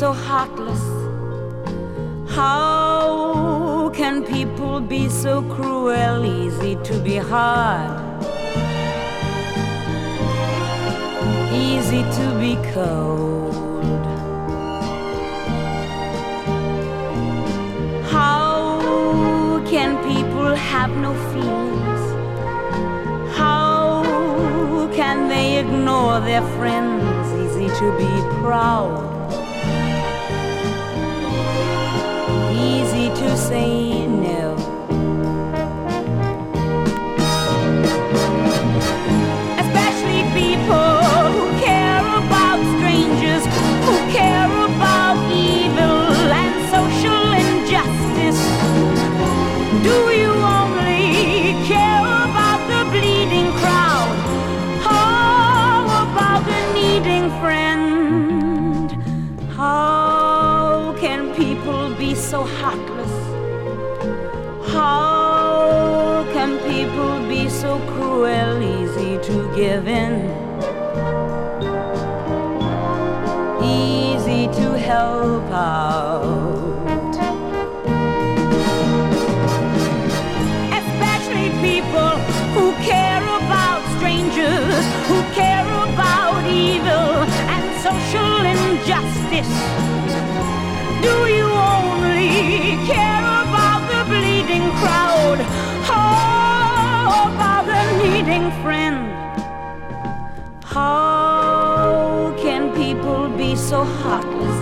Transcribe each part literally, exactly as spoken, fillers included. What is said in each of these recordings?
so heartless? How can people be so cruel, easy to be hard, easy to be cold? How can people have no feelings? How can they ignore their friends, easy to be proud, easy to say no? Especially people who care about strangers, who care about evil and social injustice. Do you only care about the bleeding crowd? How about the needing friend? How can people be so heartless? How can people be so cruel, easy to give in, easy to help out? Especially people who care about strangers, who care about evil and social injustice. Do you only care about the bleeding crowd? How about the needing friend? How can people be so heartless?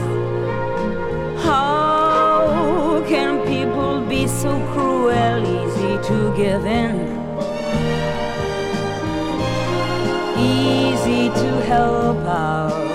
How can people be so cruel, easy to give in, easy to help out?